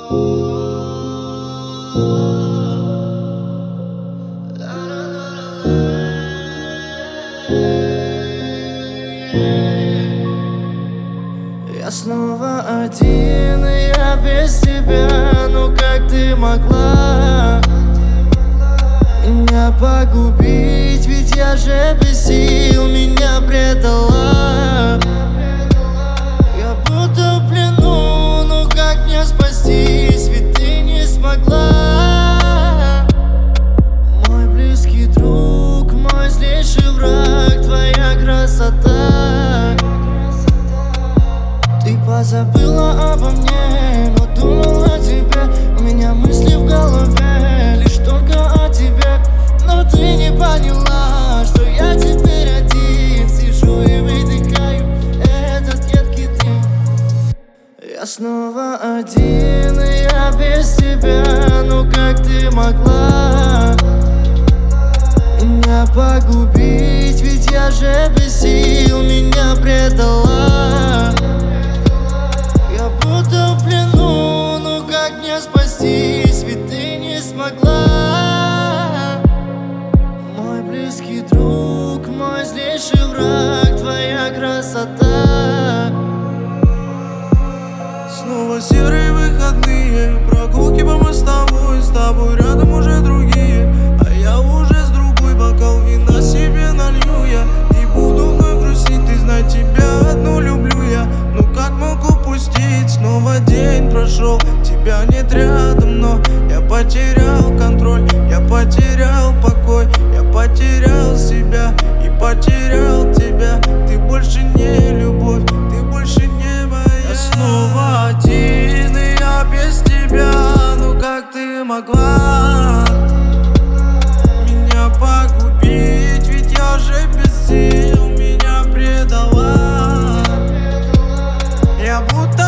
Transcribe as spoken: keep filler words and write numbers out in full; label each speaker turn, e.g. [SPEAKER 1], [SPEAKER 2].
[SPEAKER 1] Я снова один, и я без тебя. Ну как ты могла меня погубить? Ведь я же без сил, меня предала. Я будто в плену, ну как мне спастись? Ведь ты не смогла. Мой близкий друг, мой злейший враг, твоя красота. Ты позабыла обо мне, но думала о тебе. У меня мысли в голове, лишь только о тебе. Но ты не поняла, что я теперь один. Сижу и выдыхаю этот едкий дым. Я снова один, и я без тебя. Ну как ты могла меня погубить? Ведь я же без сил, меня предала. Я будто в плену, ну как мне спастись? Ведь ты не смогла. Мой близкий друг, мой злейший враг, твоя красота.
[SPEAKER 2] Снова серые выходные, прогулки по мостовой. С тобой рядом уже другие, а я уже с другой. Бокал вина себе налью я, не буду вновь грустить. Ты знай, тебя одну люблю я. Ну как мог упустить? Снова день прошел, тебя нет рядом, но я потерял контроль, я потерял покой, я потерял себя и потерял тебя. Ты больше не любовь, ты больше не моя.
[SPEAKER 1] Я снова один, и я без тебя. Ну как ты могла
[SPEAKER 2] Меня погубить? Ведь я же без сил, меня предала. Я будто